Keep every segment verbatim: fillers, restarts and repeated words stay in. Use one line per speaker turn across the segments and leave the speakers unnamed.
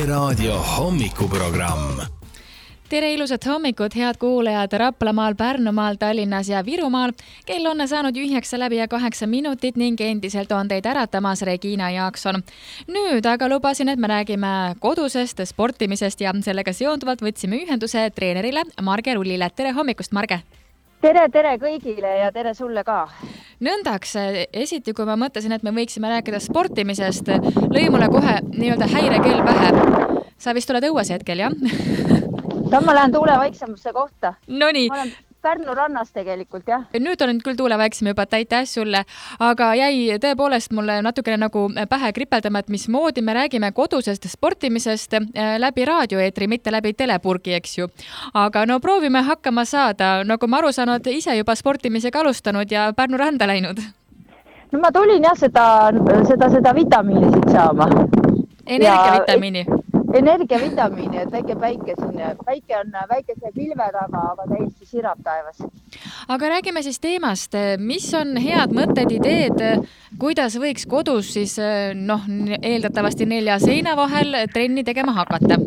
Kuku raadio hommikuprogramm.
Tere ilusat hommikut, head kuulajad Raplamaal, Pärnumaal, Tallinnas ja Virumaal. Kell on saanud üheksa läbi ja kaheksa minutit ning endiselt on teid äratamas Regina Jaakson. Nüüd aga lubasin, et me räägime kodusest sportimisest ja sellega seonduvalt võtsime ühenduse treenerile Marge Rullile. Tere hommikust, Marge!
Tere, tere kõigile ja tere sulle ka!
Nõndaks, esiti kui ma mõtlesin, et me võiksime rääkida sportimisest, lõi mulle kohe nii-öelda häirekell pähe. Sa vist oled õues hetkel, jah?
Tam ma lähen tuule vaiksemusse kohta.
Nonii.
Ma olen Pärnu rannas tegelikult, jah.
Nüüd on küll tuule vaiksem juba, täitäh sulle, aga jäi tõepoolest mulle natukene nagu pähe kripeldama, et mismoodi me räägime kodusest sportimisest läbi raadioeetri, mitte läbi telepurgi, eks ju. Aga no proovime hakkama saada, nagu ma aru saanud, ise juba sportimisega alustanud ja Pärnu randa läinud.
No ma tulin jah seda, seda, seda vitamiini siit saama.
Energiavitamiini.
Ja energiavitamiini, et väike päike siin, päike on väikese pilve taga, aga täiesti sirab taevas.
Aga räägime siis teemast, mis on head mõtted, ideed, kuidas võiks kodus siis noh, eeldatavasti nelja seina vahel trenni tegema hakata?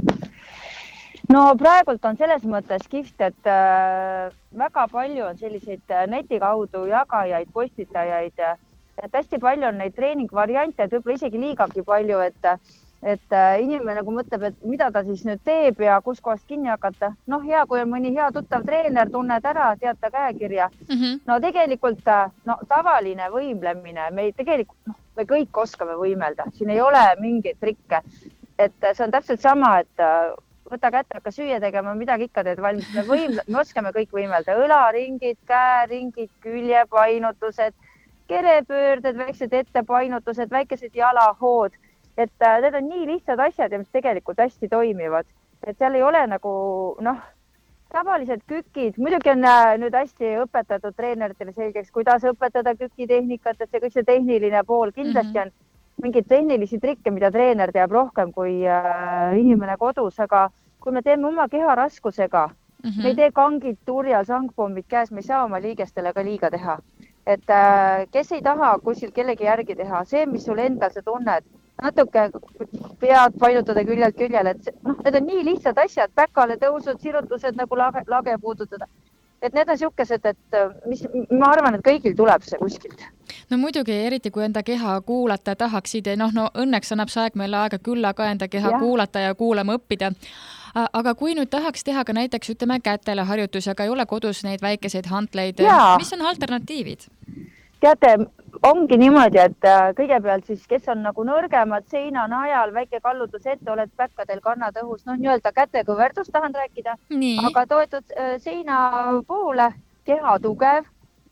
No praegult on selles mõttes kihvt, et äh, väga palju on selliseid neti kaudu jagajaid, postitajaid, et hästi palju on neid treeningvariante, et võib-olla isegi liigagi palju, et et inimene nagu mõtleb, et mida ta siis nüüd teeb ja kus kohast kinni hakata. Noh, hea, kui on mõni hea tuttav treener, tunned ära, tead ta käekirja. Mm-hmm. No tegelikult no, tavaline võimlemine, me tegelikult, noh, me kõik oskame võimelda. Siin ei ole mingeid trikke. Et see on täpselt sama, et võta kätte, hakka süüa tegema, midagi ikka teed valmis. Me, võimle, me oskame kõik võimelda. Õlaringid, käeringid, küljepainutused, kerepöörded, väiksed ettepainutused, väikesed jalahood. Et need on nii lihtsad asjad ja mis tegelikult hästi toimivad. Et seal ei ole nagu, noh, tavalised kükid. Muidugi on nüüd hästi õpetatud treeneritele selgeks, kuidas õpetada kükitehnikat, et see kõik see tehniline pool. Kindlasti on mingeid tehnilisi trikke, mida treener teab rohkem kui äh, inimene kodus, aga kui me teeme oma keha raskusega, mm-hmm. me ei tee kangid turjal, sangpommid käes, me ei saa oma liigestele ka liiga teha. Et äh, kes ei taha kuskil kellegi järgi teha, see, mis sul endal sa tunned, natuke pead painutada küljelt küljele, et noh, need on nii lihtsad asjad, päkale tõusud, sirutused nagu lage, lage puudutada. Et need on siukesed, et mis, ma arvan, et kõigil tuleb see kuskilt.
No muidugi, eriti kui enda keha kuulata tahaksid, noh, no õnneks annab see aeg meile aega külla ka enda keha ja. kuulata ja kuulama õppida. Aga kui nüüd tahaks teha ka näiteks, ütleme, kätele harjutusi, aga ei ole kodus neid väikeseid hantleid, ja. mis on alternatiivid?
Teate, ongi niimoodi, et kõigepealt siis, kes on nagu nõrgemad seina najal, väike kallutus ette, oled päkkadel kannad õhus, noh, nii-öelda kätekõverdus tahan rääkida, Nii. aga toetud seina poole, keha tugev,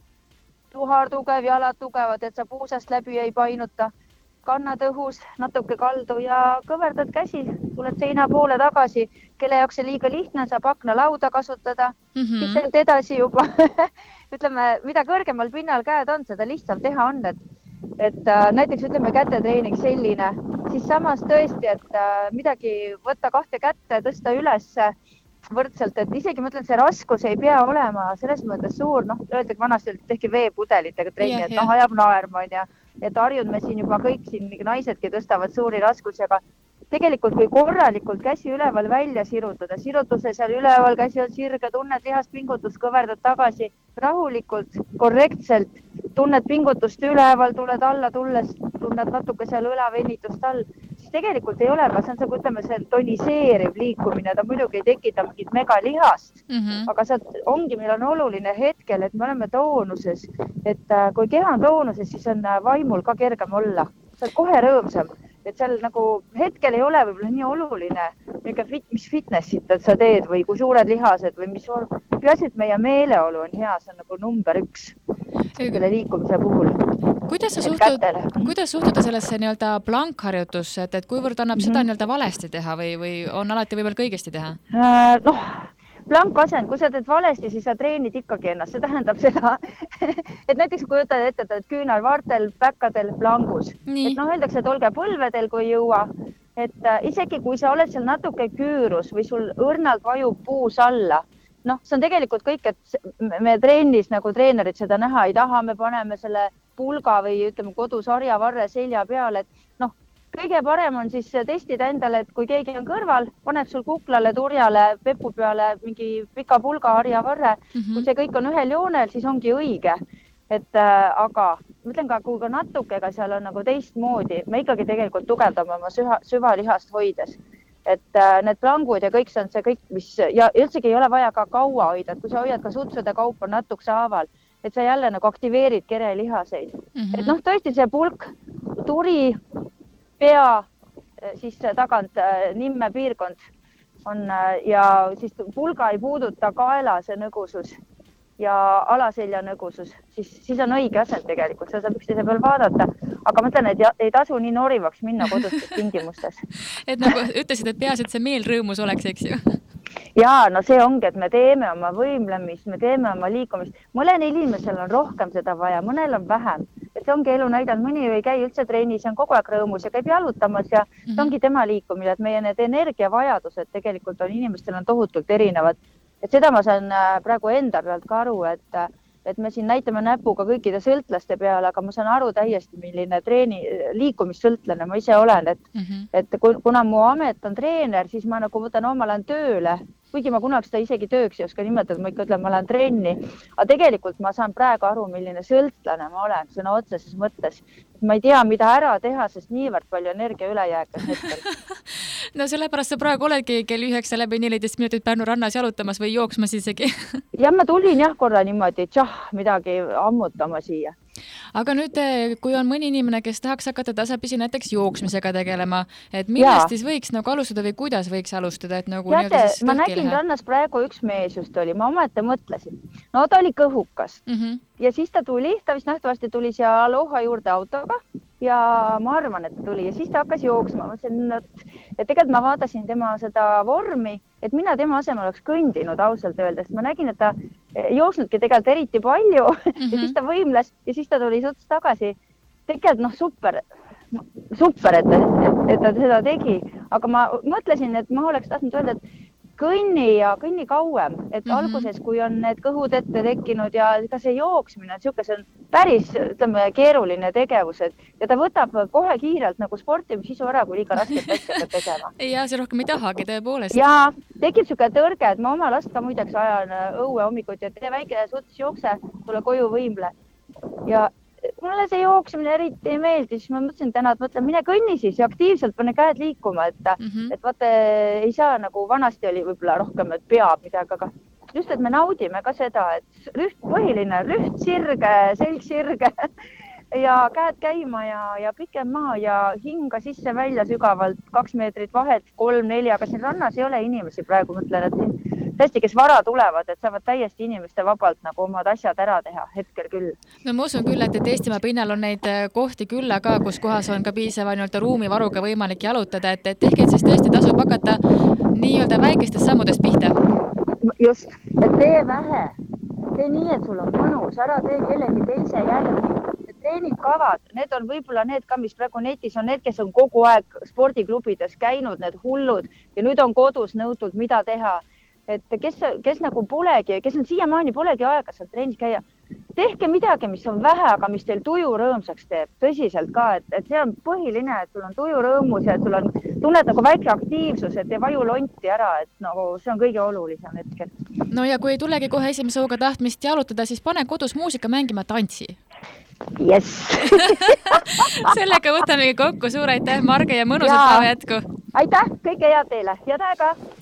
tuhar tugev, jalad tugevad, et sa puusast läbi ei painuta, kannad õhus, natuke kaldu ja kõverdad käsi, tuled seina poole tagasi, kelle jaoks see liiga lihtne, saab aknalauda kasutada, mm-hmm. siis sealt edasi juba ütleme, mida kõrgemal pinnal käed on, seda lihtsam teha on, et, et äh, näiteks ütleme kätetreening selline, siis samas tõesti, et äh, midagi võtta kahte kätte, tõsta üles võrdselt, et isegi ma ütlen, see raskus ei pea olema selles mõttes suur, noh, öeldagi vanasti, et tehke veepudelitega trenni, yeah, et noh, ajab naerma on ja, et harjud me siin juba kõik siin naisedki tõstavad suuri raskusi, aga tegelikult kui korralikult käsi üleval välja sirutada, sirutuse seal üleval, käsi on sirge, tunned lihast pingutus, kõverdad tagasi, rahulikult, korrektselt, tunned pingutust üleval, tuled alla tulles, tunned natuke seal õlavenitust all, siis tegelikult ei ole, aga see on see, ütleme, see toniseeriv liikumine, ta muidugi ei tekita mingit megalihast, mm-hmm. aga see ongi, meil on oluline hetkel, et me oleme toonuses, et kui keha on toonuses, siis on vaimul ka kergem olla, sa oled kohe rõõmsam. Et seal nagu hetkel ei ole võib-olla nii oluline, fit, mis fitnessit sa teed või kui suured lihased või mis on. Peaasi, et meie meeleolu on hea, see on nagu number üks selle liikumise puhul.
Kuidas sa suhtud, kuidas suhtuda sellesse nii-öelda plankharjutusse, et, et kuivõrd annab mm-hmm. seda nii-öelda valesti teha või, või on alati võimalik õigesti teha?
Äh, noh, plankasend, kui sa teed valesti, siis sa treenid ikkagi ennast. See tähendab seda, et näiteks kui võtad ette, et küünal, vartel, päkkadel, plangus. Nii. Et noh, öeldakse, et olge põlvedel, kui jõua. Et äh, isegi kui sa oled seal natuke küürus või sul õrnalt vajub puus alla, noh, see on tegelikult kõik, et me trennis nagu treenerid seda näha ei taha, me paneme selle pulga või ütleme kodusarja varre selja peale, et noh, kõige parem on siis testida endale, et kui keegi on kõrval, paneb sul kuklale, turjale, pepu peale mingi pika pulga harjavarre, mm -hmm. kui see kõik on ühel joonel, siis ongi õige. Et äh, aga mõtlen ka, kui ka natuke, ega seal on nagu teistmoodi, me ikkagi tegelikult tugevdame oma süha, süvalihast hoides. Et äh, need plangud ja kõik see on see kõik, mis ja üldsegi ei ole vaja ka kaua hoida, et kui sa hoiad ka sutsude kaupa natukese haaval, et sa jälle nagu aktiveerid kerelihaseid. Mm -hmm. Et noh, tõesti see pulk, turi, pea, siis tagant nimme piirkond on ja siis pulga ei puuduta kaela see nõgusus ja alaselja nõgusus, siis, siis on õige asend tegelikult, seda saab üksteise peal vaadata, aga ma ütlen, et ei tasu nii norivaks minna kodustes tingimustes.
Et nagu ütlesid, et peas, et see meel rõõmus oleks, eks ju?
Jaa, no see ongi, et me teeme oma võimlemist, me teeme oma liikumist. Mõnel inimesel on rohkem seda vaja, mõnel on vähem. Et see ongi elu näidanud, mõni ei käi üldse trennis, on kogu aeg rõõmus ja käib jalutamas ja see ongi tema liikumine, et meie need energiavajadused tegelikult on inimestel on tohutult erinevad. Et seda ma saan praegu enda pealt ka aru, et, et me siin näitame näpuga kõikide sõltlaste peale, aga ma saan aru täiesti, milline treeni, liikumissõltlane ma ise olen, et, mm -hmm. et kuna mu amet on treener, siis ma nagu võtan oma lähen tööle, kuigi ma kunagi seda isegi tööks ei oska nimetada, ma ikka ütlen, ma lähen trenni, aga tegelikult ma saan praegu aru, milline sõltlane ma olen sõna otseses mõttes. Ma ei tea, mida ära teha, sest niivõrd palju energia ülejääkas hetkel.
No sellepärast sa praegu oledki kell üheksa läbi neliteist minutit Pärnu rannas jalutamas või jooksmas isegi.
Ja ma tulin jah korra niimoodi, tšah, midagi ammutama siia.
Aga nüüd, kui on mõni inimene, kes tahaks hakata tasapisi näiteks jooksmisega tegelema, et millest siis võiks nagu alustada või kuidas võiks alustada? Et nagu
Teate, ma nägin rannas praegu üks mees just oli, ma omete mõtlesin. No ta oli kõhukas mm -hmm. ja siis ta tuli, ta vist nähtavasti tuli siia Aloha juurde autoga ja ma arvan, et ta tuli ja siis ta hakkas jooksma. Ma mõtlesin, et tegelikult ma vaatasin tema seda vormi, et mina tema asemel oleks kõndinud ausalt öeldes. Ma nägin, et ta jooksnudki tegelikult eriti palju mm -hmm. ja siis ta võimles ja siis ta tuli suts tagasi. Tegelikult noh, super, super, et, et, et ta seda tegi, aga ma mõtlesin, et ma oleks tahtnud öelda, et kõnni ja kõnni kauem, et mm -hmm. alguses, kui on need kõhud ette tekkinud ja ka see jooksmine, et see on päris, ütleme, keeruline tegevus, et ja ta võtab kohe kiirelt nagu sportimisisu ära, kui liiga rasket asja peab tegema.
Ja see rohkem ei tahagi tõepoolest.
Ja tekib siuke tõrge, et ma oma last ka muideks ajan õue hommikuti, et tee väike suts jookse, tule koju võimle. Ja mulle see jooksmine eriti ei meeldi, siis ma mõtlesin täna, et mõtlen, mine kõnni siis ja aktiivselt pane käed liikuma, et, mm -hmm. et vaata ei saa nagu vanasti oli võib-olla rohkem, et peab midagi, aga just, et me naudime ka seda, et lüht, põhiline lüht sirge, selg sirge ja käed käima ja, ja pikem maa ja hinga sisse välja sügavalt, kaks meetrit vahet, kolm, neli, aga siin rannas ei ole inimesi praegu, mõtlen, et siin tõesti, kes vara tulevad, et saavad täiesti inimeste vabalt nagu omad asjad ära teha hetkel küll.
No ma usun küll, et, et Eestimaa pinnal on neid kohti külla ka, kus kohas on ka piisava nii-öelda ruumivaruga võimalik jalutada, et, et ehk et siis tõesti tasub hakata nii-öelda väikestest sammudest pihta.
Just, et tee vähe, tee nii, et sul on mõnus, ära tee kellegi teise jälgi. Treeningkavad, need on võib-olla need ka, mis praegu netis on need, kes on kogu aeg spordiklubides käinud, need hullud ja nüüd on kodus nõutud, mida teha. Et kes, kes nagu polegi, kes on siiamaani polegi aega seal treenis käia, tehke midagi, mis on vähe, aga mis teil tuju rõõmsaks teeb, tõsiselt ka, et, et see on põhiline, et sul on tuju rõõmus ja et sul on, tunned nagu väike aktiivsus, et ei vaju lonti ära, et nagu see on kõige olulisem hetkel.
No ja kui ei tulegi kohe esimese hooga tahtmist jalutada, siis pane kodus muusika mängima, tantsi.
Yes.
Sellega võtamegi kokku, suur aitäh, Marge, ja mõnusat päeva jätku.
Aitäh, kõike head teile, head aega.